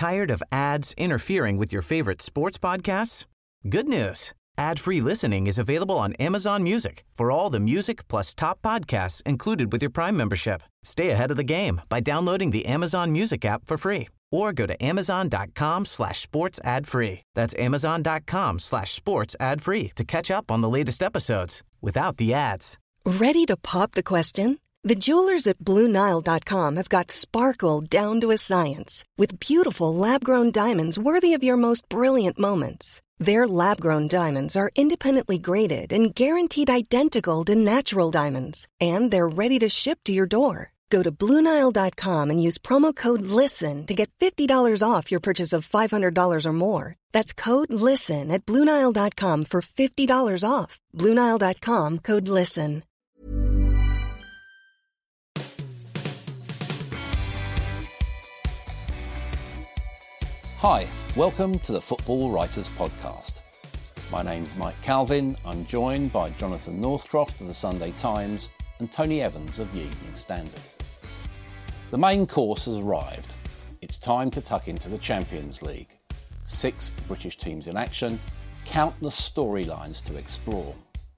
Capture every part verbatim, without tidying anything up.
Tired of ads interfering with your favorite sports podcasts? Good news. Ad-free listening is available on Amazon Music for all the music plus top podcasts included with your Prime membership. Stay ahead of the game by downloading the Amazon Music app for free or go to amazon.com slash sports ad free. That's amazon.com slash sports ad free to catch up on the latest episodes without the ads. Ready to pop the question? The jewelers at Blue Nile dot com have got sparkle down to a science with beautiful lab-grown diamonds worthy of your most brilliant moments. Their lab-grown diamonds are independently graded and guaranteed identical to natural diamonds, and they're ready to ship to your door. Go to Blue Nile dot com and use promo code LISTEN to get fifty dollars off your purchase of five hundred dollars or more. That's code LISTEN at Blue Nile dot com for fifty dollars off. Blue Nile dot com, code LISTEN. Hi, welcome to the Football Writers Podcast. My name's Mike Calvin. I'm joined by Jonathan Northcroft of the Sunday Times and Tony Evans of the Evening Standard. The main course has arrived. It's time to tuck into the Champions League. Six British teams in action, countless storylines to explore.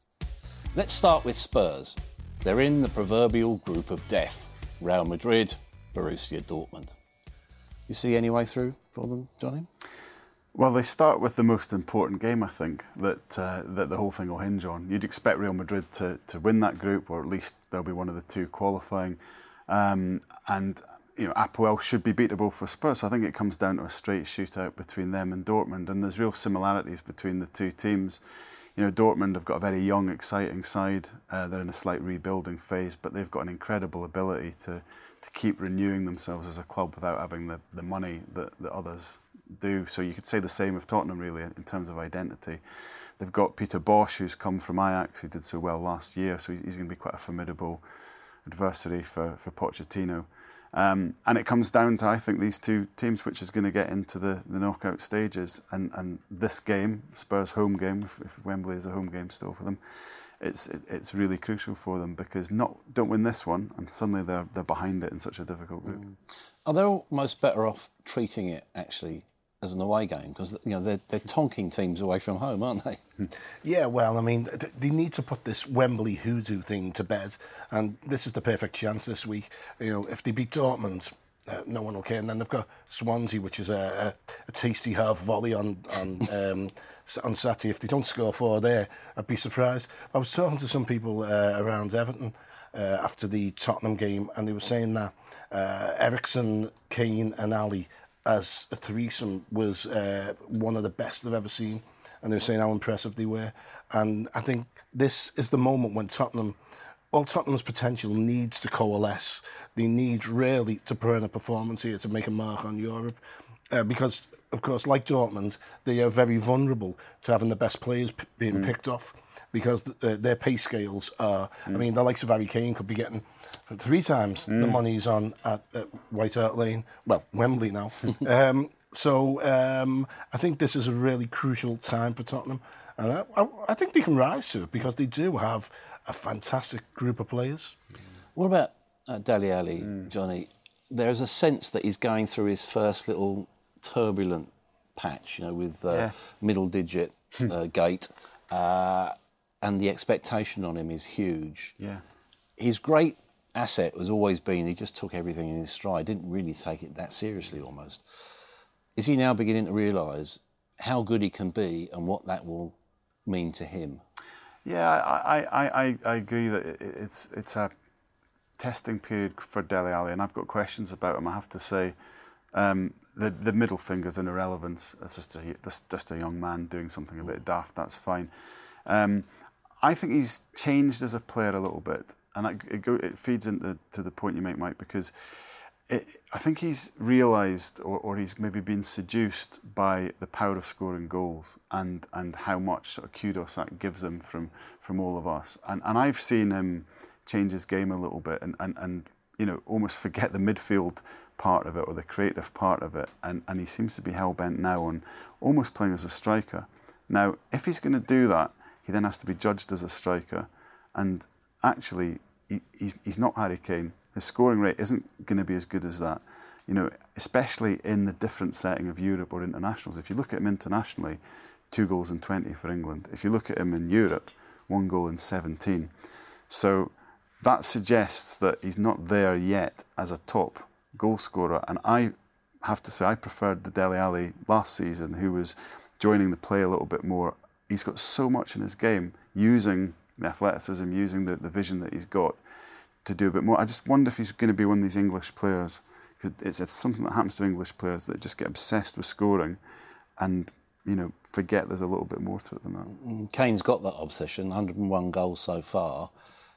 Let's start with Spurs. They're in the proverbial group of death. Real Madrid, Borussia Dortmund. You see any way through for them, Johnny? Well, they start with the most important game, I think, that uh, that the whole thing will hinge on. You'd expect Real Madrid to, to win that group, or at least they'll be one of the two qualifying. Um, and, you know, Apoel should be beatable for Spurs. So I think it comes down to a straight shootout between them and Dortmund. And there's real similarities between the two teams. You know, Dortmund have got a very young, exciting side. Uh, they're in a slight rebuilding phase, but they've got an incredible ability to to keep renewing themselves as a club without having the, the money that, that others do. So you could say the same of Tottenham, really, in terms of identity. They've got Peter Bosz, who's come from Ajax, who did so well last year, so he's going to be quite a formidable adversary for, for Pochettino. Um, and it comes down to, I think, these two teams, which is going to get into the, the knockout stages. And, and this game, Spurs' home game, if, if Wembley is a home game still for them, it's it, it's really crucial for them, because not don't win this one and suddenly they're they're behind it in such a difficult group. Mm. Are they almost better off treating it actually as an away game, because you know they're they're tonking teams away from home, aren't they? Yeah, well, I mean, they need to put this Wembley hoodoo thing to bed, and this is the perfect chance this week. You know, if they beat Dortmund, uh, no one will care, and then they've got Swansea, which is a, a, a tasty half volley on on um, on Saturday. If they don't score four there, I'd be surprised. I was talking to some people uh, around Everton uh, after the Tottenham game, and they were saying that uh, Eriksen, Kane, and Ali as a threesome was uh, one of the best they've ever seen, and they were saying how impressive they were. And I think this is the moment when Tottenham, well, Tottenham's potential needs to coalesce. They need really to put in a performance here to make a mark on Europe, uh, because, of course, like Dortmund, they are very vulnerable to having the best players p- being mm. picked off, because th- uh, their pay scales are, mm. I mean, the likes of Harry Kane could be getting three times mm. the money's on at, at White Hart Lane, well, Wembley now. um, so um, I think this is a really crucial time for Tottenham, and I, I, I think they can rise to it, because they do have a fantastic group of players. What about uh, Dele Alli, mm. Johnny? There's a sense that he's going through his first little turbulent patch, you know, with uh, yeah. middle digit uh, gate, uh, and the expectation on him is huge. Yeah, his great asset has always been he just took everything in his stride, didn't really take it that seriously almost. Is he now beginning to realise how good he can be and what that will mean to him? Yeah, I I, I, I agree that it's it's a testing period for Dele Alli, and I've got questions about him, I have to say. Um, the the middle finger's an irrelevance. It's just a, just a young man doing something a bit daft, that's fine. Um, I think he's changed as a player a little bit, and it, it, go, it feeds into to the point you make, Mike, because it, I think he's realised, or, or he's maybe been seduced by the power of scoring goals, and, and how much sort of kudos that gives him from from all of us. And and I've seen him change his game a little bit, and, and, and you know, almost forget the midfield part of it, or the creative part of it, and, and he seems to be hell-bent now on almost playing as a striker. Now, if he's going to do that, he then has to be judged as a striker, and actually, he, he's, he's not Harry Kane. His scoring rate isn't going to be as good as that. you know, especially in the different setting of Europe or internationals. If you look at him internationally, two goals in twenty for England. If you look at him in Europe, one goal in seventeen. So that suggests that he's not there yet as a top goal scorer. And I have to say, I preferred the Dele Alli last season, who was joining the play a little bit more. He's got so much in his game, using the athleticism, using the, the vision that he's got to do a bit more. I just wonder if he's going to be one of these English players, because it's, it's something that happens to English players that just get obsessed with scoring and, you know, forget there's a little bit more to it than that. Kane's got that obsession, one hundred and one goals so far.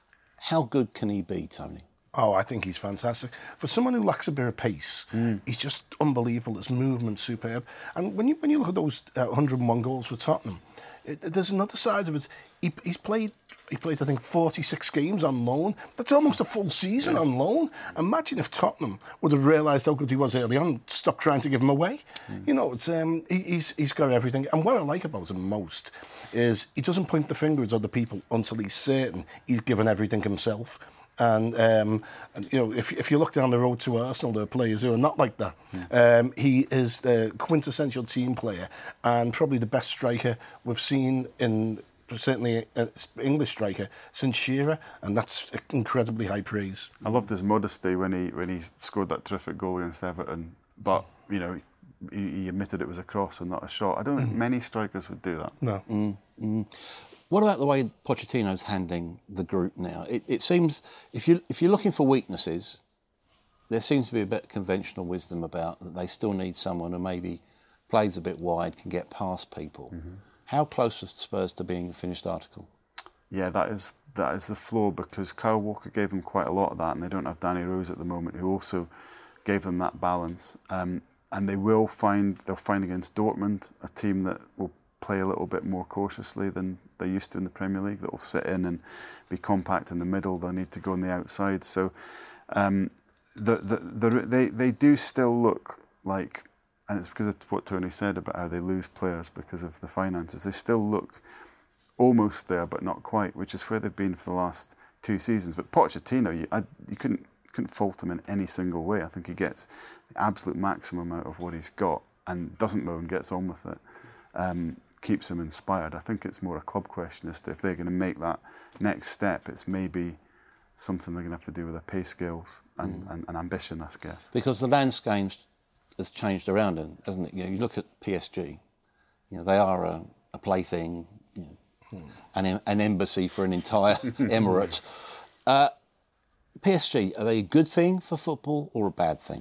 How good can he be, Tony? Oh, I think he's fantastic. For someone who lacks a bit of pace, mm. he's just unbelievable. His movement's superb. And when you when you look at those uh, one hundred and one goals for Tottenham, it, there's another side of it. He, he's played, he played, I think, forty-six games on loan. That's almost a full season yeah. on loan. Imagine if Tottenham would have realised how good he was early on, stopped trying to give him away. Mm. You know, it's um, he, he's he's got everything. And what I like about him most is he doesn't point the finger at other people until he's certain he's given everything himself. And, um, and you know, if if you look down the road to Arsenal, there are players who are not like that. Yeah. Um, he is the quintessential team player and probably the best striker we've seen in, certainly an English striker, since Shearer, and that's incredibly high praise. I loved his modesty when he when he scored that terrific goal against Everton, but, you know, he, he admitted it was a cross and not a shot. I don't mm. think many strikers would do that. No. Mm. Mm. What about the way Pochettino's handling the group now? It, it seems, if, you, if you're looking for weaknesses, there seems to be a bit of conventional wisdom about that they still need someone who maybe plays a bit wide, can get past people. Mm-hmm. How close are Spurs to being a finished article? Yeah, that is that is the flaw, because Kyle Walker gave them quite a lot of that, and they don't have Danny Rose at the moment, who also gave them that balance. Um, and they will find, they'll find against Dortmund, a team that will play a little bit more cautiously than they used to in the Premier League, that will sit in and be compact in the middle. They'll need to go on the outside. So um, the, the, the, they, they do still look like, and it's because of what Tony said about how they lose players because of the finances, they still look almost there but not quite, which is where they've been for the last two seasons. But Pochettino, you, I, you couldn't, couldn't fault him in any single way. I think he gets the absolute maximum out of what he's got and doesn't moan, gets on with it. Um, keeps them inspired. I think it's more a club question as to if they're going to make that next step. It's maybe something they're going to have to do with their pay scales and, mm. and, and ambition, I guess. Because the landscape has changed around them, hasn't it? You know, you look at P S G. You know, they are a, a plaything, you know, mm. an, an embassy for an entire emirate. Uh, P S G, are they a good thing for football or a bad thing?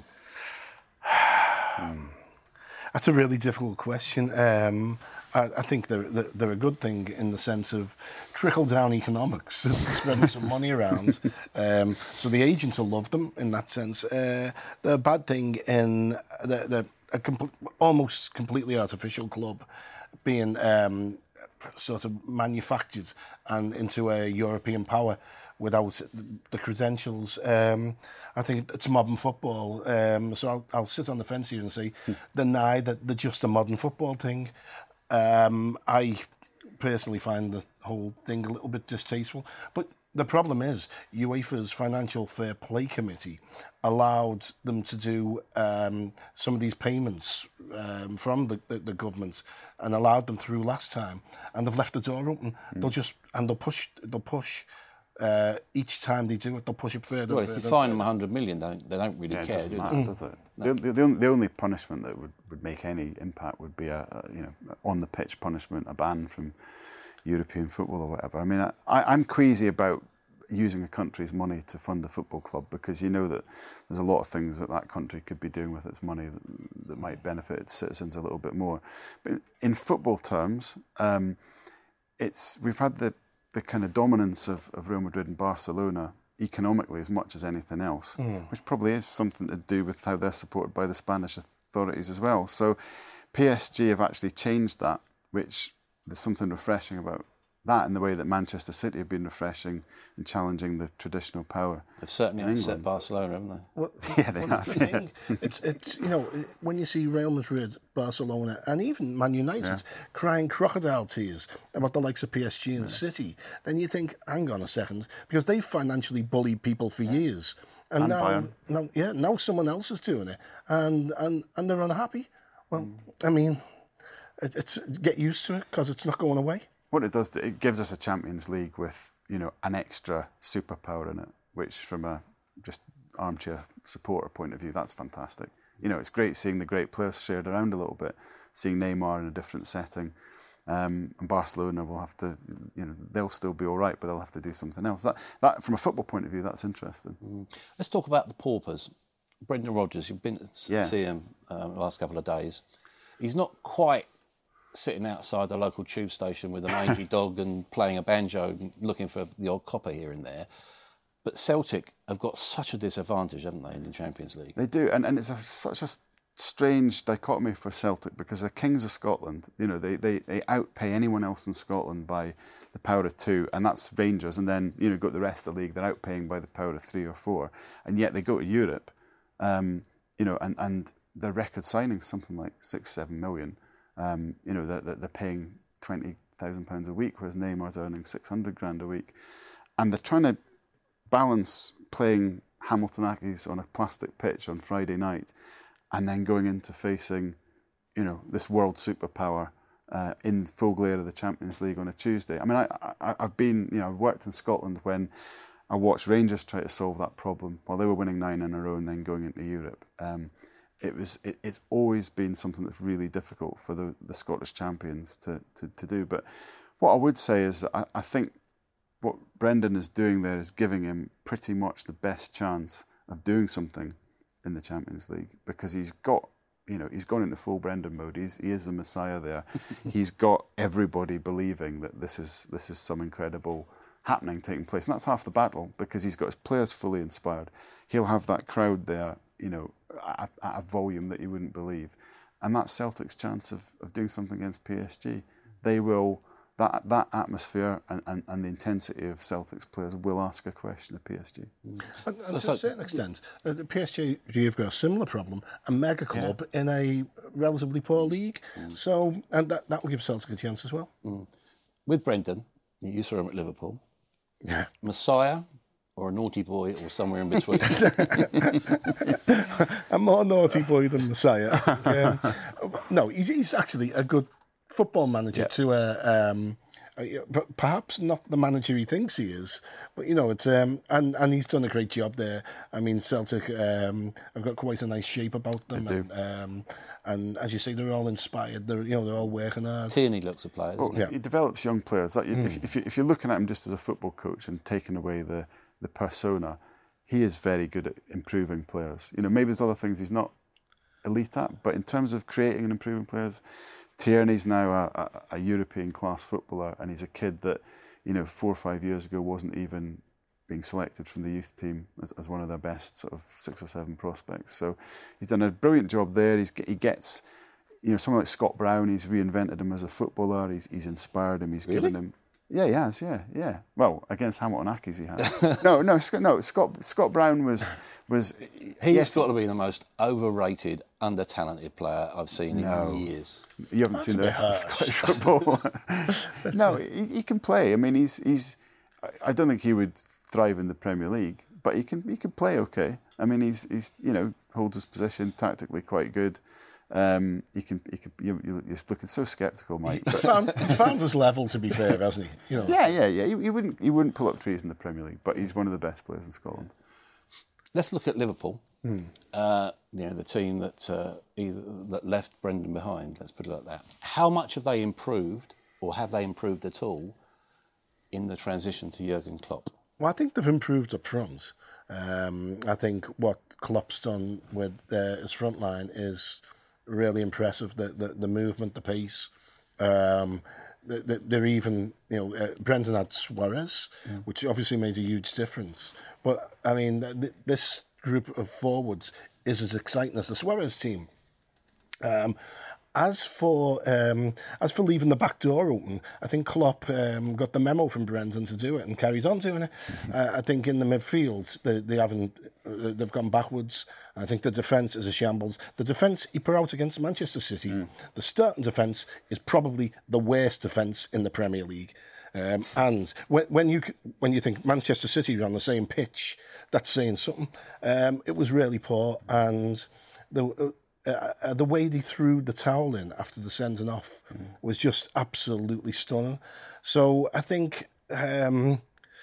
mm. That's a really difficult question. Um, I, I think they're, they're, they're a good thing in the sense of trickle-down economics, spreading some money around. Um, so the agents will love them in that sense. Uh, they're a bad thing in they're, they're a com- almost completely artificial club being um, sort of manufactured and into a European power without the credentials. Um, I think it's modern football. Um, so I'll, I'll sit on the fence here and say, hmm. deny that they're just a modern football thing. Um, I personally find the whole thing a little bit distasteful. But the problem is, UEFA's Financial Fair Play Committee allowed them to do um, some of these payments um, from the, the, the government and allowed them through last time. And they've left the door open. Mm. They'll just, and they'll push, they'll push, Uh, each time they do it, they'll push it further. Well, if further, you fine further. them one hundred million, they don't, they don't really yeah, care, it doesn't do matter, they? does it? No. The, the, the only punishment that would, would make any impact would be a, a you know on the pitch punishment, a ban from European football or whatever. I mean, I, I'm queasy about using a country's money to fund a football club, because you know that there's a lot of things that that country could be doing with its money that, that might benefit its citizens a little bit more. But in football terms, um, it's we've had the the kind of dominance of, of Real Madrid and Barcelona economically as much as anything else, mm. which probably is something to do with how they're supported by the Spanish authorities as well. So P S G have actually changed that, which there's something refreshing about that in the way that Manchester City have been refreshing and challenging the traditional power. They've certainly upset Barcelona, haven't they? Well, yeah, they well, have. That's the thing. It's, it's, you know, when you see Real Madrid, Barcelona, and even Man United yeah. crying crocodile tears about the likes of P S G and yeah. City, then you think, hang on a second, because they've financially bullied people for yeah. years. And, and now, Bayern. now, yeah, now someone else is doing it, and and, and they're unhappy. Well, mm. I mean, it, it's get used to it because it's not going away. What it does, it gives us a Champions League with, you know, an extra superpower in it, which from a just armchair supporter point of view, that's fantastic. You know, it's great seeing the great players shared around a little bit, seeing Neymar in a different setting. Um, and Barcelona will have to, you know, they'll still be all right, but they'll have to do something else. That, that from a football point of view, that's interesting. Mm. Let's talk about the paupers. Brendan Rodgers, you've been to yeah. see him um, the last couple of days. He's not quite sitting outside the local tube station with a mangy dog and playing a banjo and looking for the odd copper here and there. But Celtic have got such a disadvantage, haven't they, in the Champions League? They do, and, and it's a, such a strange dichotomy for Celtic because they're kings of Scotland. You know, they, they, they outpay anyone else in Scotland by the power of two, and that's Rangers. And then, you know, go to the rest of the league, they're outpaying by the power of three or four. And yet they go to Europe, um, you know, and, and their record signings, something like six, seven million. Um, you know, they're, they're paying twenty thousand pounds a week, whereas Neymar's earning six hundred grand a week. And they're trying to balance playing Hamilton Accies on a plastic pitch on Friday night and then going into facing, you know, this world superpower uh, in full glare of the Champions League on a Tuesday. I mean, I, I, I've been, you know, I've worked in Scotland when I watched Rangers try to solve that problem while they were winning nine in a row and then going into Europe. Um, it was, it, it's always been something that's really difficult for the, the Scottish champions to, to, to do. But what I would say is that I, I think what Brendan is doing there is giving him pretty much the best chance of doing something in the Champions League because he's got, you know, he's gone into full Brendan mode. He's, he is the Messiah there. He's got everybody believing that this is this is some incredible happening taking place. And that's half the battle because he's got his players fully inspired. He'll have that crowd there, you know, at, at a volume that you wouldn't believe. And that's Celtic's chance of, of doing something against P S G. They will, that that atmosphere and, and, and the intensity of Celtic's players will ask a question of P S G. Mm. And, and so, to a certain extent, uh, P S G have got a similar problem, a mega club yeah. in a relatively poor league. Mm. So, and that, that will give Celtic a chance as well. Mm. With Brendan, you saw him at Liverpool. Yeah. Messiah or a naughty boy or somewhere in between? A more naughty boy than Messiah. Um, no, he's, he's actually a good football manager yeah. to a, um, a, perhaps not the manager he thinks he is, but you know it's um, and and he's done a great job there. I mean, Celtic um, have got quite a nice shape about them, and, um, and as you say, they're all inspired. They're you know they're all working hard. Tierney looks a player. Well, yeah. He develops young players. Like, mm. if, if, you, if you're looking at him just as a football coach and taking away the the persona, he is very good at improving players. You know, maybe there's other things he's not elite at, but in terms of creating and improving players, Tierney's now a, a, a European class footballer, and he's a kid that, you know, four or five years ago wasn't even being selected from the youth team as, as one of their best sort of six or seven prospects. So he's done a brilliant job there. He's he gets, you know, someone like Scott Brown. He's reinvented him as a footballer. He's he's inspired him. He's really? given him. Yeah, he has. Yeah, yeah. Well, against Hamilton Accies, he has. no, no, Scott, no. Scott Scott Brown was was. He's yes, got to be the most overrated, under-talented player I've seen no. in years. You haven't That's seen the rest of Scottish football. No, he, he can play. I mean, he's he's. I don't think he would thrive in the Premier League, but he can he can play okay. I mean, he's he's you know holds his position tactically quite good. Um, he can, he can. You, you're looking so sceptical, Mike. He's found, he's found his level, to be fair, hasn't he? You know. Yeah, yeah, yeah. He, he wouldn't, he wouldn't pull up trees in the Premier League, but he's one of the best players in Scotland. Let's look at Liverpool. Hmm. Uh, you know, the team that uh, either that left Brendan behind. Let's put it like that. How much have they improved, or have they improved at all, in the transition to Jurgen Klopp? Well, I think they've improved up front. Um, I think what Klopp's done with uh, his front line is really impressive. The the, the movement, the pace. Um, the, they're even, you know, uh, Brendan had Suarez, yeah. which obviously made a huge difference. But I mean, th- this group of forwards is as exciting as the Suarez team. Um, As for um, as for leaving the back door open, I think Klopp um, got the memo from Brendan to do it and carries on doing it. Mm-hmm. Uh, I think in the midfield they, they haven't uh, they've gone backwards. I think the defence is a shambles. The defence he put out against Manchester City, mm. the starting defence is probably the worst defence in the Premier League. Um, and when, when you when you think Manchester City are on the same pitch, that's saying something. Um, it was really poor, and the uh, uh, the way they threw the towel in after the sending off mm. was just absolutely stunning. So I think um,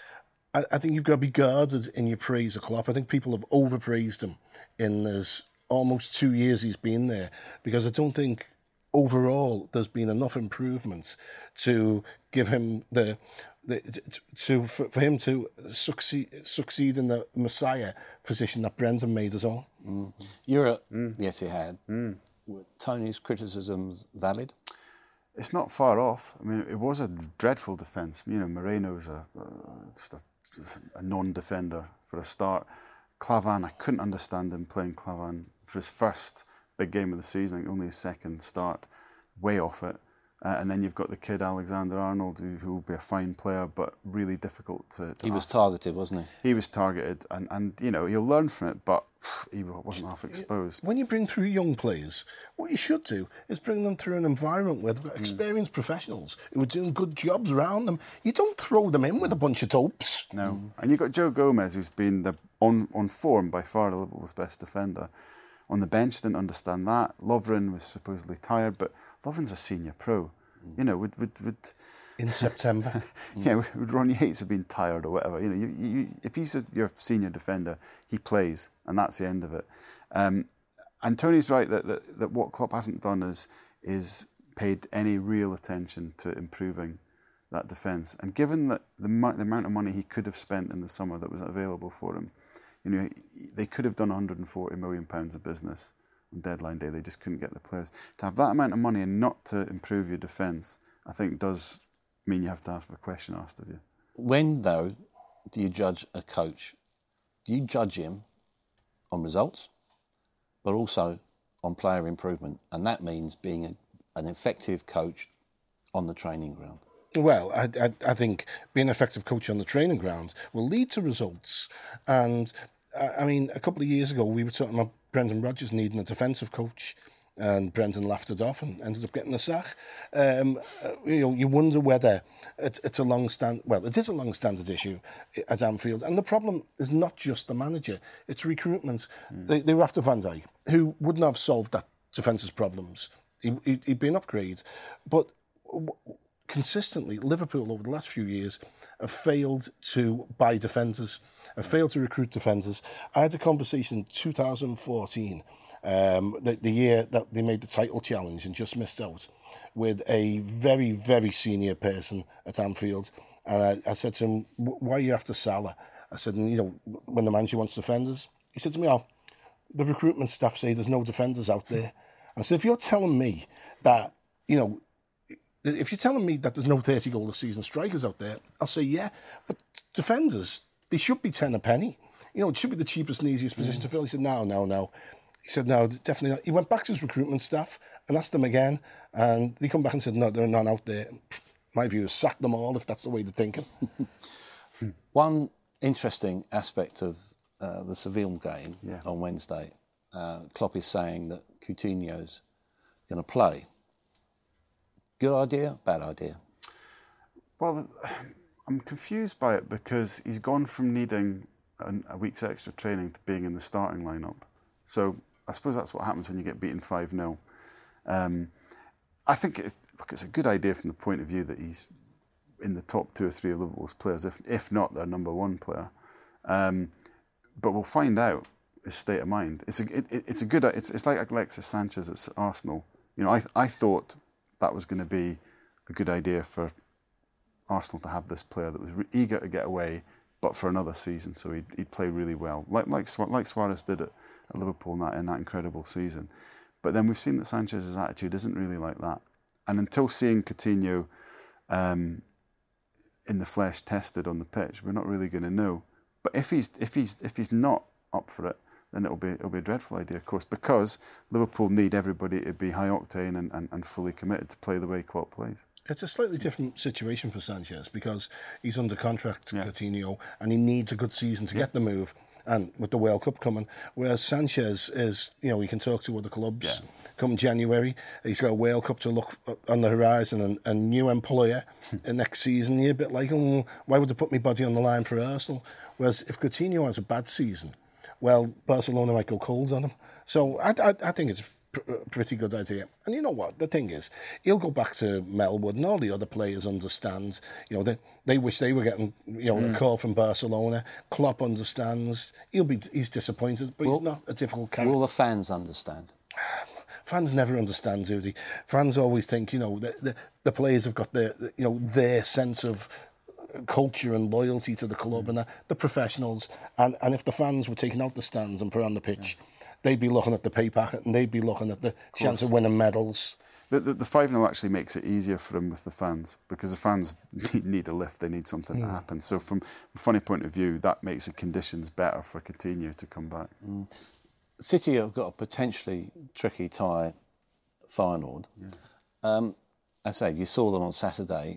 I, I think you've got to be guarded in your praise of Klopp. I think people have overpraised him in this almost two years he's been there, because I don't think overall there's been enough improvements to give him the, the to for, for him to succeed succeed in the Messiah position that Brendan made us all. Mm-hmm. You're a, mm. yes, he had. Mm. Were Tony's criticisms valid? It's not far off. I mean, it was a dreadful defence. You know, Moreno's a, a just a, a non-defender for a start. Klavan, I couldn't understand him playing Klavan for his first big game of the season. I think only his second start, way off it. Uh, and then you've got the kid Alexander-Arnold, who, who will be a fine player, but really difficult to. to he was targeted, wasn't he? He was targeted, and, and you know he'll learn from it, but pff, he wasn't half exposed. When you bring through young players, what you should do is bring them through an environment where they've got experienced mm. professionals who are doing good jobs around them. You don't throw them in with a bunch of dopes. No, mm. and you've got Joe Gomez, who's been the on on form by far Liverpool's best defender. On the bench, didn't understand that. Lovren was supposedly tired, but Lovren's a senior pro. Mm. You know, would would would in September. yeah, would Ron Yates have been tired or whatever? You know, you, you, if he's a, your senior defender, he plays, and that's the end of it. Um, and Tony's right that, that that what Klopp hasn't done is is paid any real attention to improving that defence. And given that the, the amount of money he could have spent in the summer that was available for him, you know, they could have done one hundred forty million pounds of business on deadline day. They just couldn't get the players. To have that amount of money and not to improve your defence, I think does mean you have to have a question asked of you. When, though, do you judge a coach? Do you judge him on results, but also on player improvement? And that means being a, an effective coach on the training ground. Well, I, I, I think being an effective coach on the training ground will lead to results. And, I mean, a couple of years ago, we were talking about Brendan Rodgers needing a defensive coach, and Brendan laughed it off and ended up getting the sack. Um, you know, you wonder whether it, it's a long stand. Well, it is a long-standard issue at Anfield, and the problem is not just the manager; it's recruitment. Mm. They, they were after Van Dijk, who wouldn't have solved that defence's problems. He, he, he'd been upgraded, but consistently, Liverpool over the last few years have failed to buy defenders, have failed to recruit defenders. I had a conversation in two thousand fourteen. Um, the, the year that they made the title challenge and just missed out, with a very, very senior person at Anfield. And I, I said to him, why are you after Salah? I said, you know, when the manager wants defenders. He said to me, oh, the recruitment staff say there's no defenders out there. I said, if you're telling me that, you know, if you're telling me that there's no thirty goal a season strikers out there, I'll say, yeah, but defenders, they should be ten a penny. You know, it should be the cheapest and easiest position mm. to fill. He said, no, no, no. He said, no, definitely not. He went back to his recruitment staff and asked them again, and they come back and said, no, there are none out there. My view is sack them all if that's the way they're thinking. One interesting aspect of uh, the Seville game yeah. on Wednesday, uh, Klopp is saying that Coutinho's going to play. Good idea, bad idea? Well, I'm confused by it because he's gone from needing an, a week's extra training to being in the starting lineup. So I suppose that's what happens when you get beaten five nil. Um, I think it's, look, it's a good idea from the point of view that he's in the top two or three of Liverpool's players, if if not their number one player. Um, but we'll find out his state of mind. It's a it, it's a good it's it's like Alexis Sanchez at Arsenal. You know, I I thought that was going to be a good idea for Arsenal to have this player that was re- eager to get away, but for another season, so he'd, he'd play really well, like like like Suarez did at, at Liverpool in that in that incredible season. But then we've seen that Sanchez's attitude isn't really like that, and until seeing Coutinho um, in the flesh tested on the pitch, we're not really going to know. But if he's if he's if he's not up for it, then it'll be it'll be a dreadful idea, of course, because Liverpool need everybody to be high octane and, and, and fully committed to play the way Klopp plays. It's a slightly different situation for Sanchez because he's under contract to yeah. Coutinho and he needs a good season to yeah. get the move, and with the World Cup coming. Whereas Sanchez is, you know, he can talk to other clubs. Yeah. come January. He's got a World Cup to look on the horizon and a new employer in next season. You're a bit like, oh, why would they put my body on the line for Arsenal? Whereas if Coutinho has a bad season, well, Barcelona might go cold on him. So I, I, I think it's a pr- pretty good idea. And you know what? The thing is, he'll go back to Melwood and all the other players understand. You know, they, they wish they were getting, you know, mm. a call from Barcelona. Klopp understands. He'll be, he's disappointed, but will, he's not a difficult character. Will the fans understand? Fans never understand, do they? Fans always think, you know, the, the, the players have got their, you know, their sense of culture and loyalty to the club, and the professionals. And, and if the fans were taken out the stands and put on the pitch, yeah. they'd be looking at the pay packet and they'd be looking at the of chance of winning medals. The, the, the five nil actually makes it easier for him with the fans, because the fans need, need a lift, they need something mm. to happen. So from a funny point of view, that makes the conditions better for Coutinho to come back. Mm. City have got a potentially tricky tie final. Yeah. Um, I say, you saw them on Saturday.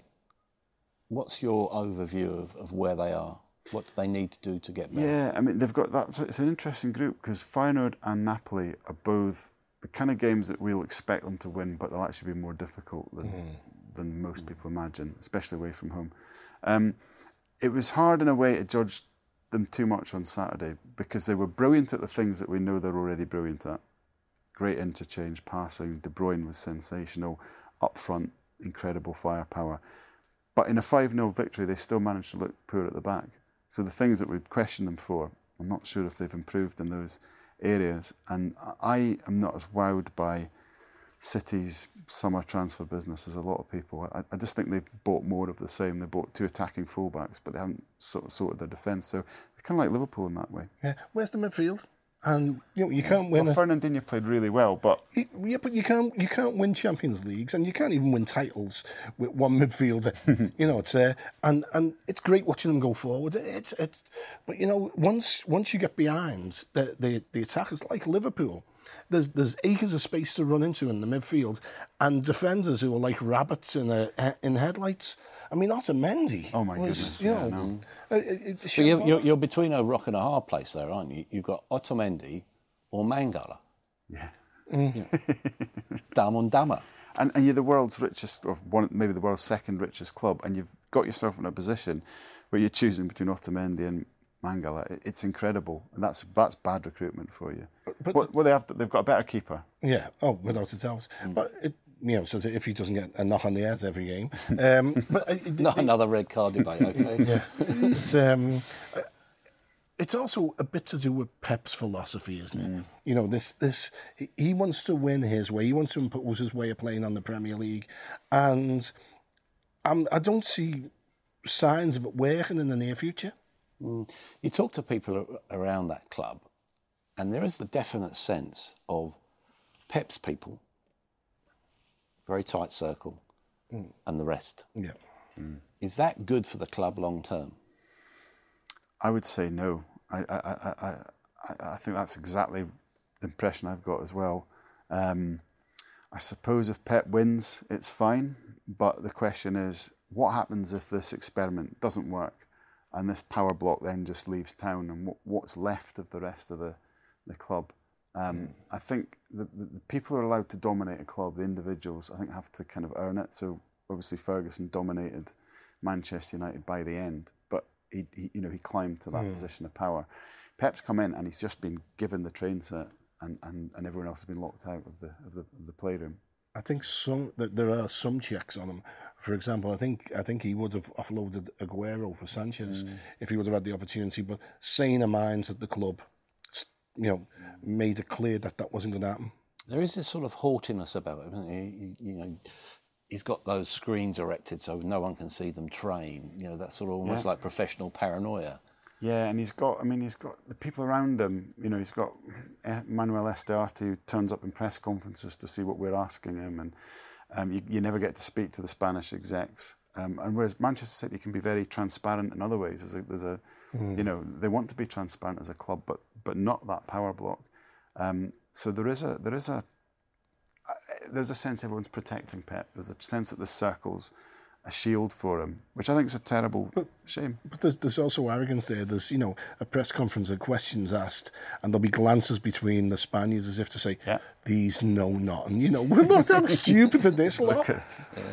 What's your overview of, of where they are? What do they need to do to get better? Yeah, I mean, they've got that. So it's an interesting group, because Feyenoord and Napoli are both the kind of games that we'll expect them to win, but they'll actually be more difficult than mm. than most mm. people imagine, especially away from home. Um, it was hard in a way to judge them too much on Saturday, because they were brilliant at the things that we know they're already brilliant at. Great interchange, passing. De Bruyne was sensational. Up front, incredible firepower. But in a five nil victory, they still managed to look poor at the back. So the things that we'd question them for, I'm not sure if they've improved in those areas. And I am not as wowed by City's summer transfer business as a lot of people. I, I just think they've bought more of the same. They bought two attacking fullbacks, but they haven't sort of sorted their defence. So they're kind of like Liverpool in that way. Yeah. Where's the midfield? And you know, you can't win. Well, a... Fernandinho played really well, but yeah, but you can't you can't win Champions Leagues, and you can't even win titles with one midfielder. you know, it's uh, and and it's great watching them go forward. It's it's, but you know, once once you get behind the the, the attackers like Liverpool, there's there's acres of space to run into in the midfield, and defenders who are like rabbits in a in headlights. I mean, Otamendi. Oh my was, goodness! You yeah, know, no. uh, it, it so you're, you're, you're between a rock and a hard place there, aren't you? You've got Otamendi or Mangala. Yeah. Mm. You know, Dam on Dama. And, and you're the world's richest, or one, maybe the world's second richest club, and you've got yourself in a position where you're choosing between Otamendi and Mangala. It's incredible, and that's that's bad recruitment for you. But, but well, they have to, they've got a better keeper. Yeah. Oh, without a doubt. Mm. But it, you know, so if he doesn't get a knock on the head every game, um, but it, not it, another red card debate. Okay. Yeah. It's, um, it's also a bit to do with Pep's philosophy, isn't it? Mm. You know, this this he, he wants to win his way. He wants to impose his way of playing on the Premier League, and um, I don't see signs of it working in the near future. Mm. You talk to people around that club, and there is the definite sense of Pep's people, very tight circle, mm. and the rest. Yeah. Mm. Is that good for the club long term? I would say no. I I, I, I, I think that's exactly the impression I've got as well. Um, I suppose if Pep wins, it's fine. But the question is, what happens if this experiment doesn't work and this power block then just leaves town, and what, what's left of the rest of the, the club? Um, mm. I think the, the, the people who are allowed to dominate a club, the individuals, I think have to kind of earn it. So obviously Ferguson dominated Manchester United by the end, but he, he you know, he climbed to that mm. position of power. Pep's come in and he's just been given the train set, and, and, and everyone else has been locked out of the of the, of the playroom. I think some that there are some checks on him. For example, I think I think he would have offloaded Aguero for Sanchez mm. if he would have had the opportunity. But saner minds at the club, you know, made it clear that that wasn't going to happen. There is this sort of haughtiness about it, isn't he? You, you know, he's got those screens erected so no one can see them train. You know, that's sort of almost yeah. like professional paranoia. Yeah, and he's got, I mean, he's got the people around him, you know, he's got Manuel Estearte who turns up in press conferences to see what we're asking him, and um, you, you never get to speak to the Spanish execs. Um, and whereas Manchester City can be very transparent in other ways, there's a, there's a mm. you know, they want to be transparent as a club, but but not that power block. Um, so there is a, there is a, there's a sense everyone's protecting Pep. There's a sense that the circles a shield for him, which I think is a terrible but, shame. But there's, there's also arrogance there. There's, you know, a press conference and questions asked, and there'll be glances between the Spaniards as if to say, yeah. these know not. And, you know, we're not that stupid at this lot. Uh,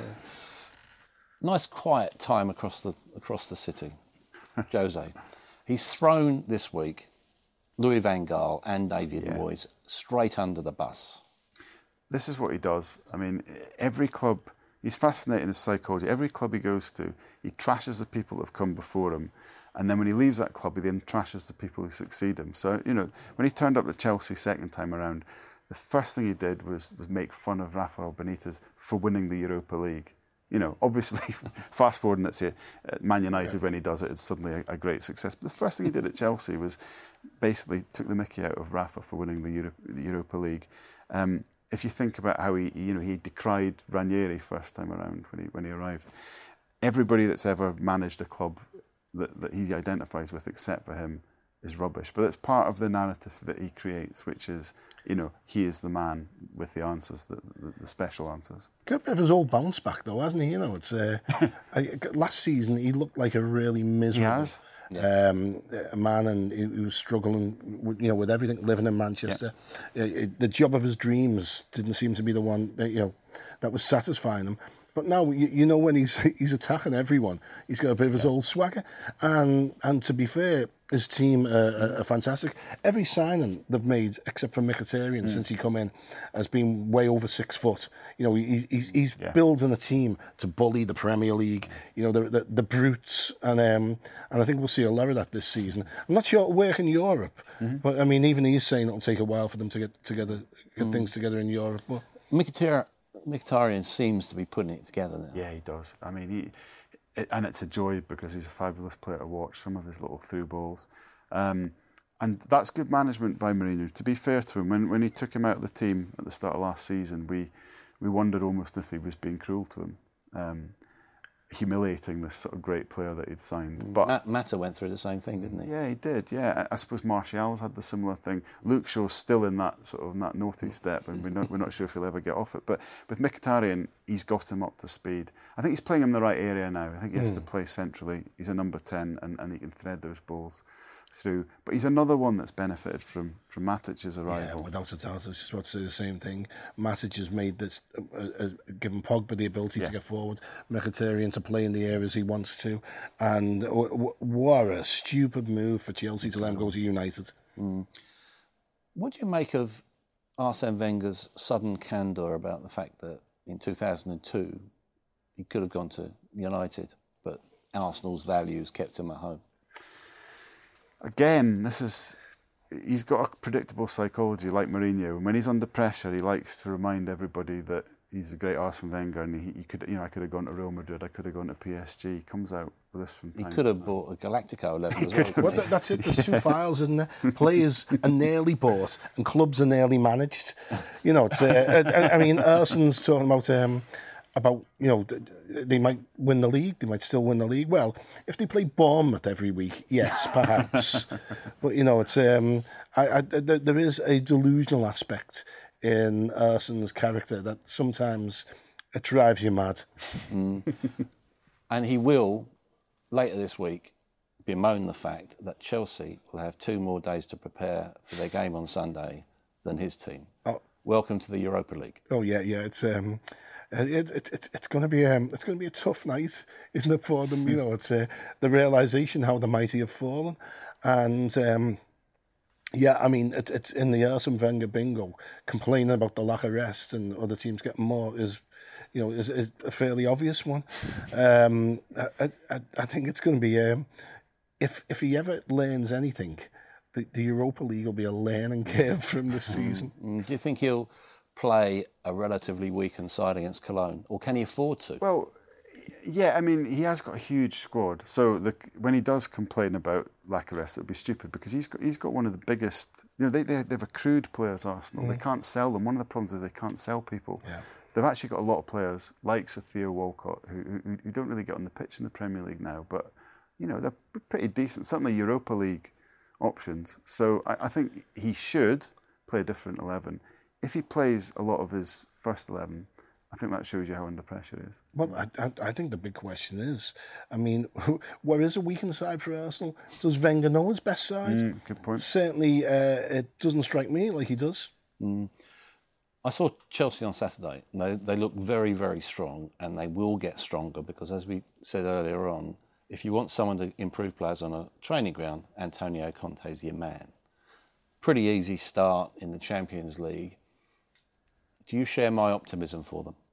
nice quiet time across the across the city. Jose. He's thrown this week Louis van Gaal and David yeah. Moyes straight under the bus. This is what he does. I mean, every club... He's fascinating in psychology. Every club he goes to, he trashes the people that have come before him. And then when he leaves that club, he then trashes the people who succeed him. So, you know, when he turned up at Chelsea second time around, the first thing he did was, was make fun of Rafael Benitez for winning the Europa League. You know, obviously, fast forward and let's say at Man United, yeah. when he does it, it's suddenly a, a great success. But the first thing he did at Chelsea was basically took the mickey out of Rafa for winning the, Euro, the Europa League. Um, If you think about how he, you know, he decried Ranieri first time around when he when he arrived, everybody that's ever managed a club that, that he identifies with, except for him, is rubbish. But it's part of the narrative that he creates, which is, you know, he is the man with the answers, the, the, the special answers. Got a bit of his old bounce back though, hasn't he? You know, it's uh, I, last season he looked like a really miserable. He has. Yeah. Um, a man and he, he was struggling, with, you know, with everything. Living in Manchester, yeah. it, it, the job of his dreams didn't seem to be the one, you know, that was satisfying him. But now you, you know when he's he's attacking everyone, he's got a bit of his yeah. old swagger. And and to be fair, his team uh, are fantastic. Every signing they've made, except for Mkhitaryan, mm. since he come in, has been way over six foot. You know, he, he's he's yeah. building a team to bully the Premier League. You know, the the, the brutes, and um, and I think we'll see a lot of that this season. I'm not sure it'll work in Europe, mm-hmm. but I mean, even he's saying it'll take a while for them to get together, get mm. things together in Europe. But Mkhitaryan. Mkhitaryan seems to be putting it together now. Yeah, he does. I mean, he, it, and it's a joy because he's a fabulous player to watch. Some of his little through balls, um, and that's good management by Mourinho. To be fair to him, when when he took him out of the team at the start of last season, we we wondered almost if he was being cruel to him, um, humiliating this sort of great player that he'd signed. But Matt, Mata went through the same thing, didn't he? Yeah, he did. Yeah, I, I suppose Martial's had the similar thing. Luke Shaw's still in that sort of that naughty step, and we're not we're not sure if he'll ever get off it. But with Mkhitaryan, he's got him up to speed. I think he's playing in the right area now. I think he has mm. to play centrally. He's a number ten, and, and he can thread those balls through. But he's another one that's benefited from from Matic's arrival. Yeah, without a doubt. I was just about to say the same thing. Matic has made this, uh, uh, given Pogba the ability yeah. to get forward, Mkhitaryan to play in the areas he wants to, and w- w- what a stupid move for Chelsea to let him go to United. Mm. What do you make of Arsene Wenger's sudden candour about the fact that in two thousand two he could have gone to United, but Arsenal's values kept him at home? Again, this is, he's got a predictable psychology like Mourinho. And when he's under pressure, he likes to remind everybody that he's a great Arsene Wenger, and he, he could, you know, I could have gone to Real Madrid, I could have gone to P S G. He comes out with this from time. He could have time. bought a Galactico level as well. Well, that, that's it. There's two files, isn't there? Players are nearly bought, and clubs are nearly managed. You know, it's, uh, I, I mean, Arsene's talking about. Um, about, you know, they might win the league, they might still win the league. Well, if they play Bournemouth every week, yes, perhaps. But, you know, it's um, I, I, there is a delusional aspect in Arsene's character that sometimes it drives you mad. Mm. And he will, later this week, bemoan the fact that Chelsea will have two more days to prepare for their game on Sunday than his team. Oh. Welcome to the Europa League. Oh, yeah, yeah, it's... Um, It, it, it, it's going to be um, it's going to be a tough night, isn't it, for them? You know, it's uh, the realisation how the mighty have fallen, and um, yeah, I mean, it, it's in the Arsene Wenger bingo. Complaining about the lack of rest and other teams getting more is, you know, is, is a fairly obvious one. Um, I, I, I think it's going to be um, if if he ever learns anything, the, the Europa League will be a learning curve from this season. Do you think he'll play a relatively weakened side against Cologne, or can he afford to? Well, yeah, I mean, he has got a huge squad. So the, when he does complain about lack of rest, it'll be stupid because he's got he's got one of the biggest. You know, they they they've accrued players. Arsenal. Mm. They can't sell them. One of the problems is they can't sell people. Yeah. They've actually got a lot of players, like Theo Walcott, who, who who don't really get on the pitch in the Premier League now, but you know they're pretty decent. Certainly Europa League options. So I, I think he should play a different eleven. If he plays a lot of his first eleven, I think that shows you how under pressure he is. Well, I, I, I think the big question is, I mean, where is a weakened side for Arsenal? Does Wenger know his best side? Mm, good point. Certainly, uh, it doesn't strike me like he does. Mm. I saw Chelsea on Saturday. And they, they look very, very strong, and they will get stronger because, as we said earlier on, if you want someone to improve players on a training ground, Antonio Conte's your man. Pretty easy start in the Champions League. Do you share my optimism for them?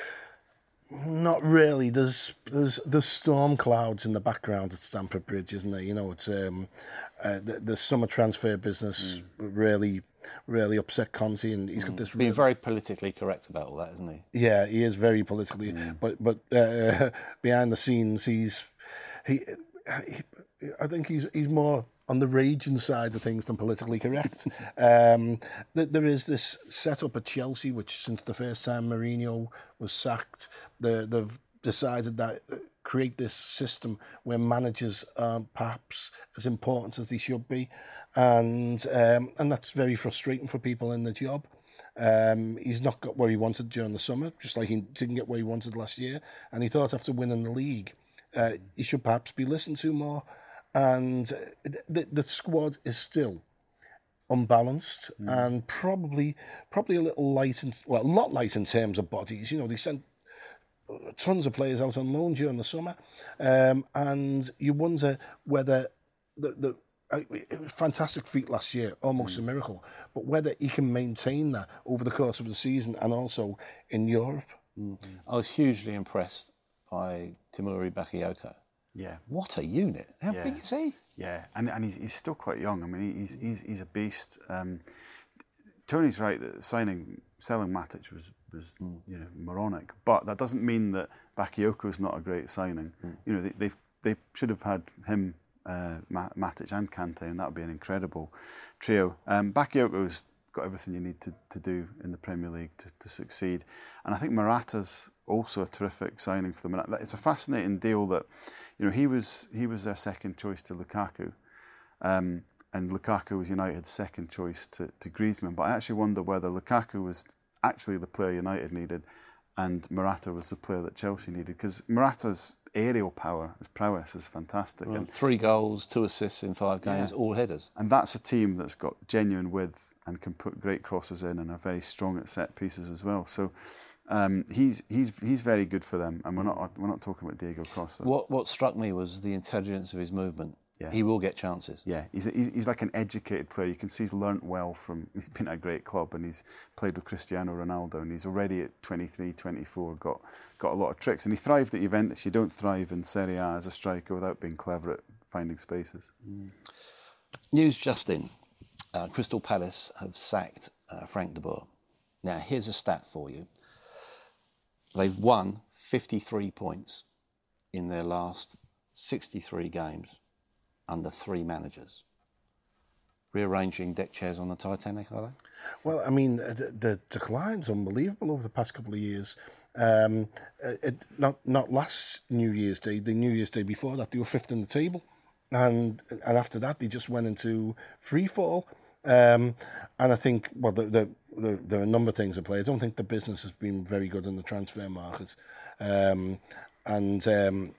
Not really. There's there's there's storm clouds in the background at Stamford Bridge, isn't there? You know, it's um, uh, the, the summer transfer business mm. really really upset Conte, and he's got this. Being really, very politically correct about all that, isn't he? Yeah, he is very politically, mm. but but uh, behind the scenes, he's he, he. I think he's he's more on the raging side of things than politically correct. um, there is this setup at Chelsea, which since the first time Mourinho was sacked, the, they've decided that uh, create this system where managers aren't perhaps as important as they should be, and um, and that's very frustrating for people in the job. Um, he's not got where he wanted during the summer, just like he didn't get where he wanted last year, and he thought after winning the league, uh, he should perhaps be listened to more. And the, the squad is still unbalanced mm. and probably probably a little light, in, well, a lot light in terms of bodies. You know, they sent tons of players out on loan during the summer, um, and you wonder whether the, the uh, fantastic feat last year, almost mm. a miracle, but whether he can maintain that over the course of the season and also in Europe. Mm-hmm. I was hugely impressed by Timuri Bakayoko. Yeah. What a unit. How yeah. big is he? Yeah, and and he's he's still quite young. I mean, he's he's he's a beast. Um, Tony's right that signing selling Matic was was mm. you know moronic, but that doesn't mean that Bakayoko's not a great signing. Mm. You know, they they, they should have had him, uh, Matic and Kante, and that would be an incredible trio. Um, Bakayoko's got everything you need to, to do in the Premier League to, to succeed, and I think Morata's also a terrific signing for them. And it's a fascinating deal that, you know, he was he was their second choice to Lukaku, um, and Lukaku was United's second choice to, to Griezmann. But I actually wonder whether Lukaku was actually the player United needed, and Morata was the player that Chelsea needed, because Morata's aerial power, his prowess is fantastic. Well, and three goals, two assists in five games, yeah. all headers. And that's a team that's got genuine width and can put great crosses in and are very strong at set pieces as well. So. Um, he's he's he's very good for them, and we're not we're not talking about Diego Costa. What what struck me was the intelligence of his movement. Yeah. He will get chances. Yeah, he's, a, he's he's like an educated player. You can see he's learnt well from. He's been at a great club, and he's played with Cristiano Ronaldo, and he's already at twenty-three, twenty-four got got a lot of tricks, and he thrived at Juventus. You don't thrive in Serie A as a striker without being clever at finding spaces. Mm. News just in: uh, Crystal Palace have sacked uh, Frank de Boer. Now here's a stat for you. They've won fifty-three points in their last sixty-three games under three managers. Rearranging deck chairs on the Titanic, are they? Well, I mean, the, the decline's unbelievable over the past couple of years. Um, it, not not last New Year's Day, the New Year's Day before that, they were fifth in the table. And and after that, they just went into free fall. Um, and I think, well, the, the, the, there are a number of things at play. I don't think the business has been very good in the transfer market. Um, and um,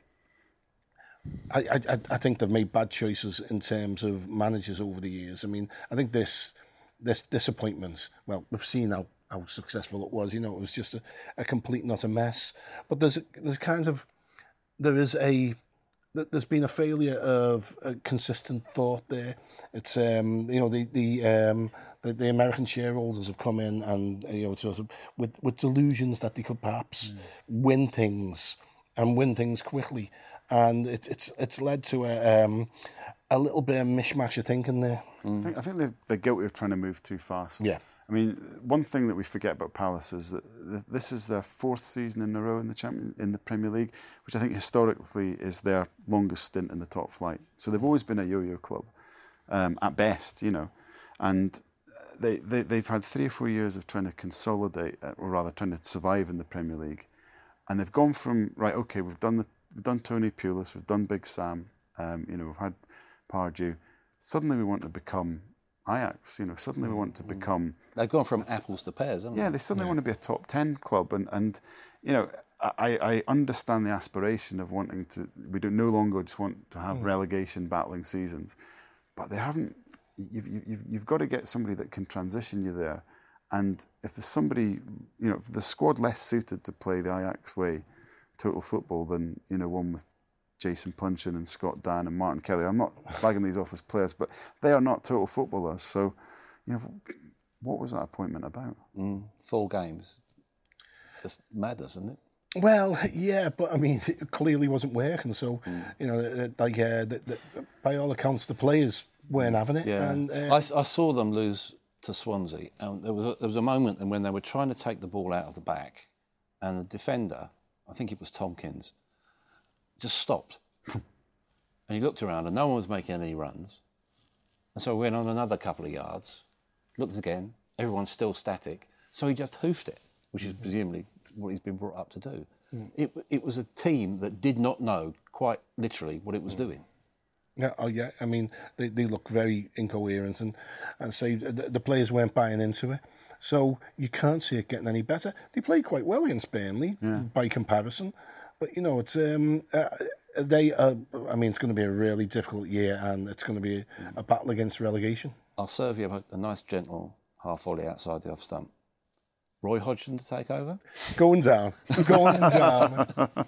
I, I, I think they've made bad choices in terms of managers over the years. I mean, I think this this disappointment, well, we've seen how, how successful it was. You know, it was just a, a complete, not a mess. But there's there's kind of, there is a, there's been a failure of a consistent thought there. It's um, you know the the, um, the the American shareholders have come in and you know sort of with with delusions that they could perhaps mm. win things and win things quickly, and it's it's it's led to a um, a little bit of mishmash of thinking there. Mm. I think, I think they're, they're guilty of trying to move too fast. Yeah. I mean, one thing that we forget about Palace is that this is their fourth season in a row in the champion in the Premier League, which I think historically is their longest stint in the top flight. So they've always been a yo-yo club, um, at best, you know, and they, they they've had three or four years of trying to consolidate, or rather trying to survive in the Premier League, and they've gone from right, okay, we've done the we've done Tony Pulis, we've done Big Sam, um, you know, we've had Pardew. Suddenly we want to become Ajax. You know, suddenly we want to become... They've gone from apples to pears, haven't they? Yeah, they suddenly yeah. want to be a top ten club. And, and you know, I, I understand the aspiration of wanting to... We do no longer just want to have mm. relegation battling seasons. But they haven't... You've, you've, you've got to get somebody that can transition you there. And if there's somebody, you know, if the squad less suited to play the Ajax way, total football, than, you know, one with Jason Punchin and Scott Dan and Martin Kelly. I'm not slagging these off as players, but they are not total footballers. So, you know, what was that appointment about? Mm, four games. Just madness, isn't it? Well, yeah, but I mean, it clearly wasn't working. So, mm. you know, like uh, the, the, by all accounts, the players weren't having it. Yeah. And, uh, I, I saw them lose to Swansea. And there was a, there was a moment when they were trying to take the ball out of the back, and the defender, I think it was Tompkins, just stopped. And he looked around and no one was making any runs. And so we went on another couple of yards, looked again, everyone's still static. So he just hoofed it, which is presumably what he's been brought up to do. Mm. It, it was a team that did not know quite literally what it was mm. doing. Yeah, oh yeah. I mean, they, they look very incoherent, and and say the, the players weren't buying into it. So you can't see it getting any better. They played quite well against Burnley yeah. by comparison, but you know it's um uh, they uh, I mean it's going to be a really difficult year, and it's going to be a, a battle against relegation. I'll serve you a, a nice gentle half volley outside the off stump. Roy Hodgson to take over? Going down, going down.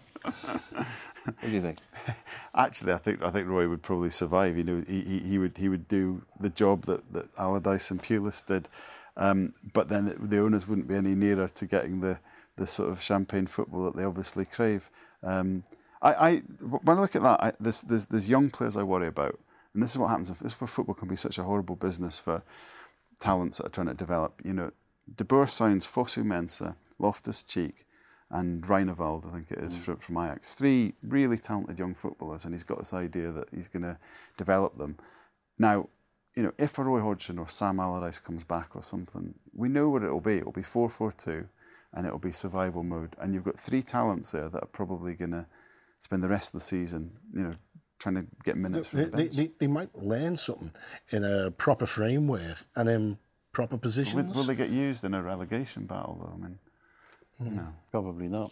What do you think? Actually, I think I think Roy would probably survive. You know, he he, he would he would do the job that, that Allardyce and Pulis did, um, but then it, the owners wouldn't be any nearer to getting the, the sort of champagne football that they obviously crave. Um, I, I when I look at that, I, there's, there's there's young players I worry about, and this is what happens. This is where football can be such a horrible business for talents that are trying to develop. You know, De Boer signs Fosu Mensah, Loftus-Cheek, and Reineveld, I think it is, mm. from, from Ajax. Three really talented young footballers, and he's got this idea that he's going to develop them. Now, you know, if a Roy Hodgson or Sam Allardyce comes back or something, we know what it'll be. It'll be four four two, and it'll be survival mode. And you've got three talents there that are probably going to spend the rest of the season, you know, trying to get minutes from they, the bench. They, they might learn something in a proper framework and in proper positions. Will, will they get used in a relegation battle, though? I mean, mm. no, probably not.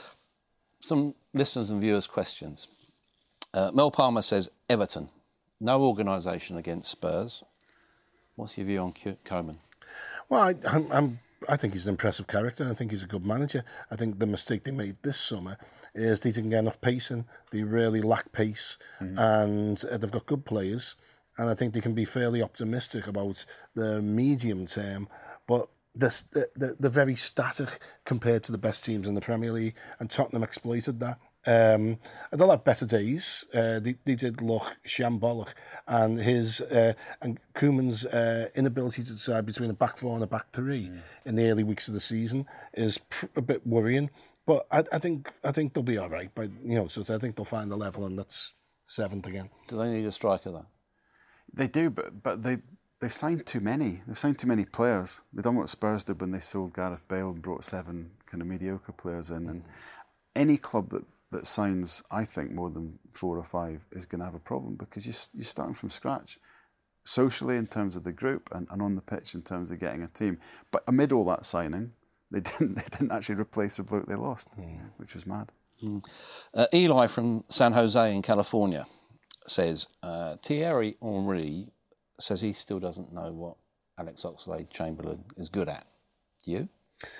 Some listeners and viewers' questions. Uh, Mel Palmer says, Everton, no organisation against Spurs. What's your view on Koeman? Well, I, I'm, I'm, I think he's an impressive character. I think he's a good manager. I think the mistake they made this summer is they didn't get enough pace in. They really lack pace, mm-hmm. and uh, they've got good players. And I think they can be fairly optimistic about the medium term, but this, the, the, they're very static compared to the best teams in the Premier League, and Tottenham exploited that. Um, they'll have better days. Uh, they, they did look shambolic, and his uh, and Koeman's uh, inability to decide between a back four and a back three mm. in the early weeks of the season is pr- a bit worrying. But I, I think I think they'll be all right. But you know, so I think they'll find the level, and that's seventh again. Do they need a striker though? They do, but but they they've signed too many. They've signed too many players. They've done what Spurs did when they sold Gareth Bale and brought seven kind of mediocre players in. And any club that, that signs, I think, more than four or five is going to have a problem, because you you're starting from scratch, socially in terms of the group and, and on the pitch in terms of getting a team. But amid all that signing, they didn't they didn't actually replace the bloke they lost, mm. which was mad. Mm. Uh, Eli from San Jose in California says, uh, Thierry Henry says he still doesn't know what Alex Oxlade-Chamberlain is good at. Do you?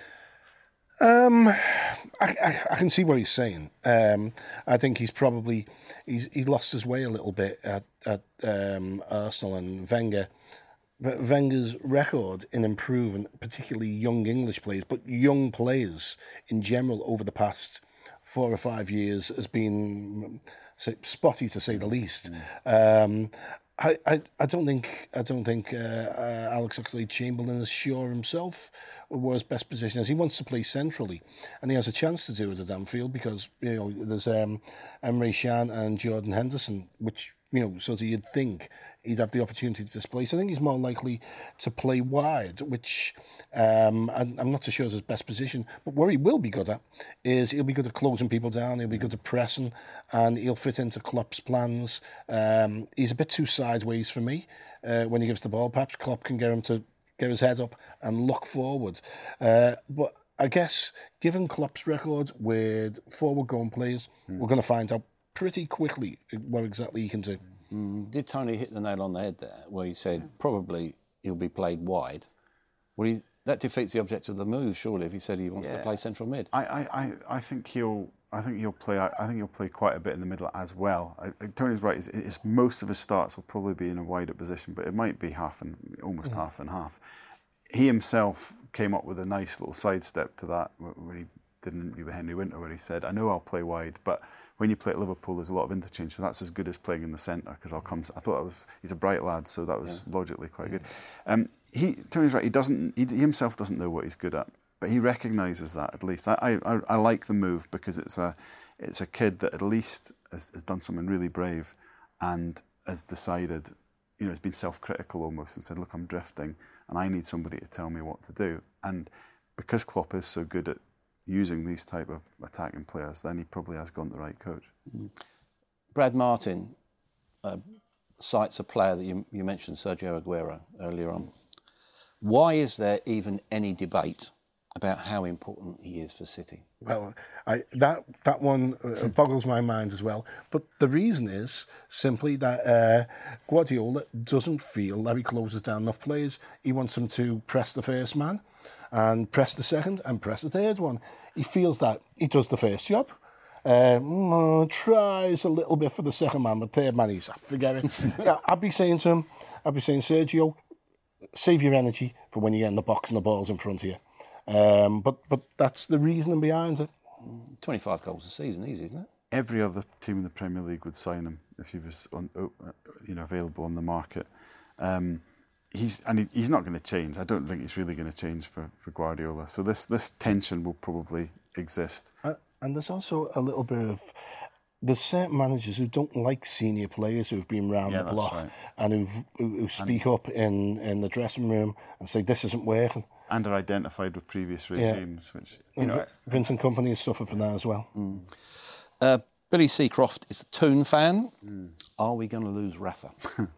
Um, I, I, I can see what he's saying. Um, I think he's probably he's he's lost his way a little bit at at um, Arsenal and Wenger. But Wenger's record in improving, particularly young English players, but young players in general over the past four or five years, has been spotty to say the least. Mm. Um, I, I, I don't think I don't think uh, uh, Alex Oxlade-Chamberlain is sure himself where his best position is. He wants to play centrally, and he has a chance to do it at Anfield, because you know there's um, Emre Can and Jordan Henderson, which you know so you'd think he'd have the opportunity to display. So I think he's more likely to play wide, which um, I'm, I'm not so sure is his best position. But where he will be good at is he'll be good at closing people down, he'll be good at pressing, and he'll fit into Klopp's plans. Um, he's a bit too sideways for me. uh, when he gives the ball. Perhaps Klopp can get him to get his head up and look forward. Uh, but I guess, given Klopp's record with forward-going players, mm. we're going to find out pretty quickly what exactly he can do. Mm. Did Tony hit the nail on the head there, where he said probably he'll be played wide? Well, he, that defeats the object of the move, surely, if he said he wants yeah. to play central mid. I, I, I think he'll. I think he'll play. I think he'll play quite a bit in the middle as well. I, I, Tony's right. It's, it's most of his starts will probably be in a wider position, but it might be half and almost mm. half and half. He himself came up with a nice little sidestep to that when he did an interview with Henry Winter, where he said, "I know I'll play wide, but when you play at Liverpool, there's a lot of interchange, so that's as good as playing in the centre because I'll come." I thought that was he's a bright lad, so that was yeah. logically quite good. Um, he Tony's right. He doesn't. He, he himself doesn't know what he's good at. But he recognises that at least. I, I I like the move because it's a it's a kid that at least has, has done something really brave and has decided, you know, has been self-critical almost and said, look, I'm drifting and I need somebody to tell me what to do. And because Klopp is so good at using these type of attacking players, then he probably has gone to the right coach. Mm. Brad Martin uh, cites a player that you, you mentioned, Sergio Aguero, earlier on. Why is there even any debate about how important he is for City? Well, I, that that one uh, boggles my mind as well. But the reason is simply that uh, Guardiola doesn't feel that he closes down enough players. He wants them to press the first man and press the second and press the third one. He feels that he does the first job. Um, tries a little bit for the second man, but third man, he's forget it. yeah, I'd be saying to him, I'd be saying, Sergio, save your energy for when you get in the box and the ball's in front of you. Um, but but that's the reasoning behind it. twenty-five goals a season, easy, isn't it? Every other team in the Premier League would sign him if he was on, you know, available on the market. Um, he's and he, he's not going to change. I don't think he's really going to change for, for Guardiola. So this this tension will probably exist. Uh, and there's also a little bit of there's certain managers who don't like senior players who've been round yeah, the block right. and who've, who, who speak and, up in, in the dressing room and say this isn't working. And are identified with previous regimes, yeah. which you and know, Vincent Kompany has suffered from that as well. Mm. Uh, Billy Seacroft is a Toon fan. Mm. Are we going to lose Rafa?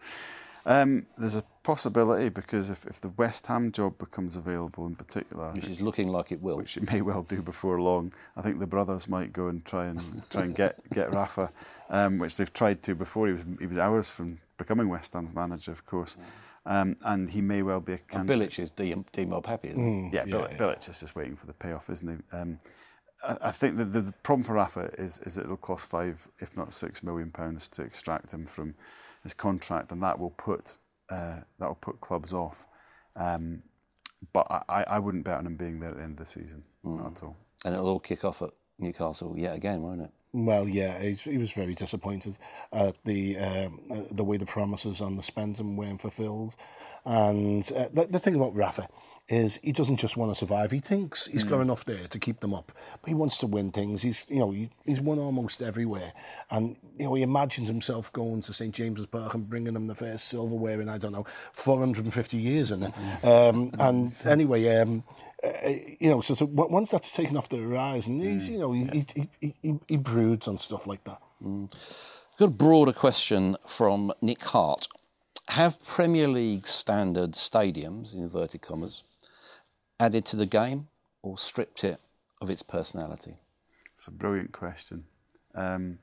um, there's a possibility because if, if the West Ham job becomes available in particular, which is looking like it will, which it may well do before long, I think the brothers might go and try and try and get get Rafa, um, which they've tried to before. He was he was hours from becoming West Ham's manager, of course. Mm. Um, and he may well be a candidate. And Bilic is D-Mob happy, isn't he? Mm, yeah, yeah, Bilic, yeah. Bilic is just waiting for the payoff, isn't he? Um, I, I think that the, the problem for Rafa is, is that it'll cost five, if not six million pounds to extract him from his contract, and that will put uh, that will put clubs off. Um, but I, I wouldn't bet on him being there at the end of the season, mm. not at all. And it'll all kick off at Newcastle yet again, won't it? Well, yeah, he was very disappointed at the um, the way the promises on the spending weren't fulfilled. And uh, the, the thing about Rafa is he doesn't just want to survive. He thinks he's mm. got enough there to keep them up, but he wants to win things. He's, you know, he, he's won almost everywhere, and you know he imagines himself going to Saint James's Park and bringing them the first silverware in I don't know four hundred fifty years in it. Um, and anyway. Um, Uh, you know, so, so once that's taken off the horizon, he's, you know, he, yeah. he, he, he, he broods on stuff like that. Mm. Got a broader question from Nick Hart. Have Premier League standard stadiums, in inverted commas, added to the game or stripped it of its personality? It's a brilliant question. Um,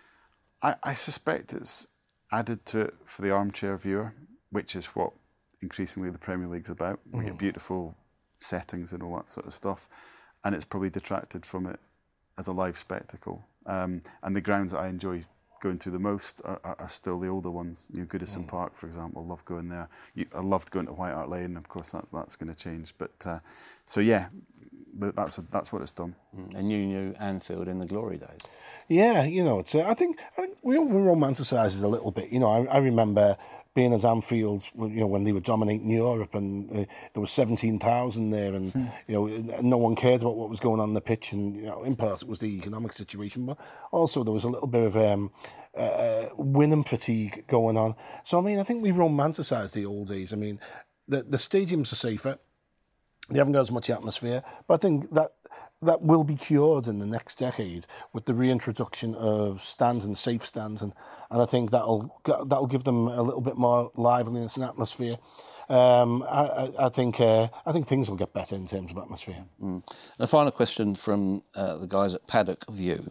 I, I suspect it's added to it for the armchair viewer, which is what increasingly the Premier League's about. We mm. get beautiful settings and all that sort of stuff, and it's probably detracted from it as a live spectacle. Um, and the grounds that I enjoy going to the most are, are, are still the older ones. You know, Goodison mm. Park, for example, love going there. You, I loved going to White Hart Lane. Of course, that, that's going to change. But uh, so yeah, that's a, that's what it's done. Mm. And you knew Anfield in the glory days. Yeah, you know, it's. Uh, I think I think we over romanticize it a little bit. You know, I, I remember being at Anfield, you know, when they were dominating Europe, and uh, there was seventeen thousand there, and mm. you know, no one cared about what was going on in the pitch, and you know, in part it was the economic situation, but also there was a little bit of um, uh, winning fatigue going on. So I mean, I think we romanticise the old days. I mean, the the stadiums are safer. They haven't got as much atmosphere, but I think that that will be cured in the next decade with the reintroduction of stands and safe stands, and, and I think that'll that'll give them a little bit more liveliness and atmosphere. Um, I, I think uh, I think things will get better in terms of atmosphere. Mm. And a final question from uh, the guys at Paddock View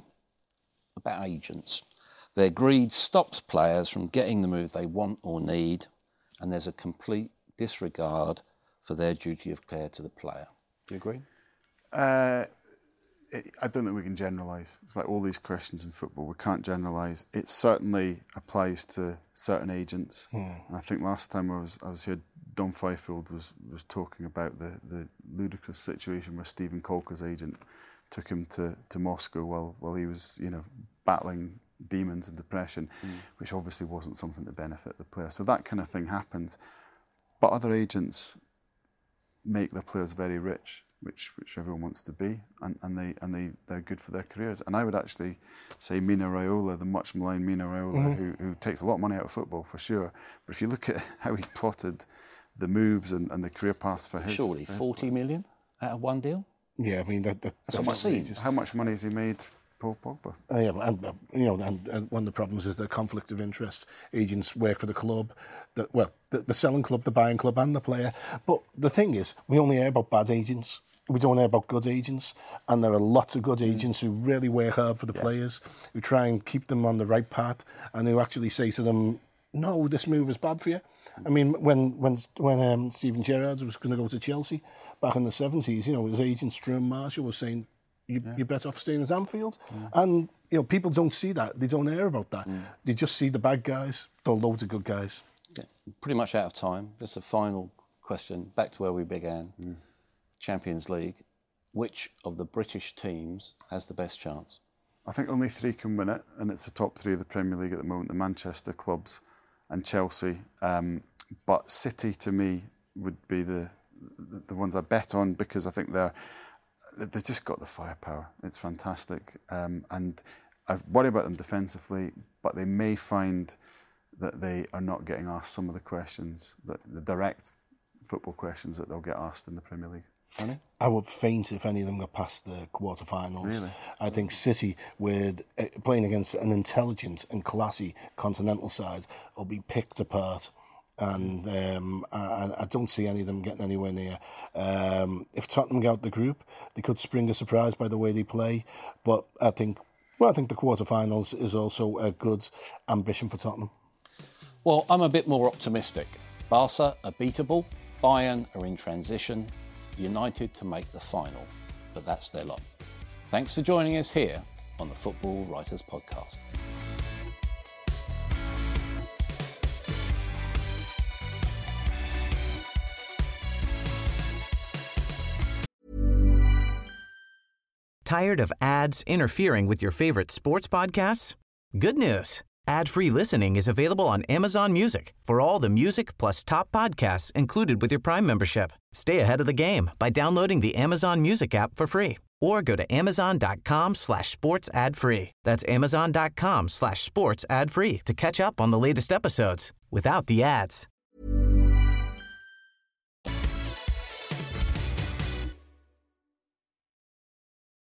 about agents. Their greed stops players from getting the move they want or need, and there's a complete disregard for their duty of care to the player. Do you agree? Uh, it, I don't think we can generalise. It's like all these questions in football. We can't generalise. It certainly applies to certain agents. Hmm. And I think last time I was I was here, Don Fifield was, was talking about the, the ludicrous situation where Stephen Kolka's agent took him to, to Moscow while while he was, you know, battling demons and depression, mm. which obviously wasn't something to benefit the player. So that kind of thing happens. But other agents make their players very rich, which which everyone wants to be, and, and they and they they're good for their careers. And I would actually say Mino Raiola, the much maligned Mino Raiola, mm-hmm. who who takes a lot of money out of football for sure. But if you look at how he's plotted the moves and, and the career paths for his, surely for his forty players. million out of one deal. Yeah, I mean that, that that's what it seems. How much money has he made? Paul Pogba. Uh, yeah, and uh, you know, and, and one of the problems is the conflict of interest. Agents work for the club, the, well, the, the selling club, the buying club, and the player. But the thing is, we only hear about bad agents. We don't hear about good agents, and there are lots of good agents who really work hard for the yeah. players, who try and keep them on the right path, and who actually say to them, "No, this move is bad for you." I mean, when when when um, Steven Gerrard was going to go to Chelsea back in the seventies, you know, his agent Struan Marshall was saying, You, yeah. you're better off staying at Anfield. Yeah. And, you know, people don't see that. They don't hear about that. Mm. They just see the bad guys, the loads of good guys. Yeah. Pretty much out of time. Just a final question, back to where we began. Mm. Champions League. Which of the British teams has the best chance? I think only three can win it, and it's the top three of the Premier League at the moment, the Manchester clubs and Chelsea. Um, but City, to me, would be the, the, the ones I bet on, because I think they're They've just got the firepower. It's fantastic. Um, and I worry about them defensively, but they may find that they are not getting asked some of the questions, that the direct football questions that they'll get asked in the Premier League. Annie? I would faint if any of them got past the quarterfinals. Really? I think City, with uh, playing against an intelligent and classy continental side, will be picked apart. And um, I, I don't see any of them getting anywhere near. Um, if Tottenham get out the group, they could spring a surprise by the way they play. But I think, well, I think the quarterfinals is also a good ambition for Tottenham. Well, I'm a bit more optimistic. Barca are beatable, Bayern are in transition, United to make the final. But that's their lot. Thanks for joining us here on the Football Writers Podcast. Tired of ads interfering with your favorite sports podcasts? Good news. Ad-free listening is available on Amazon Music for all the music plus top podcasts included with your Prime membership. Stay ahead of the game by downloading the Amazon Music app for free or go to amazon.com slash sports ad free. That's amazon.com slash sports ad free to catch up on the latest episodes without the ads.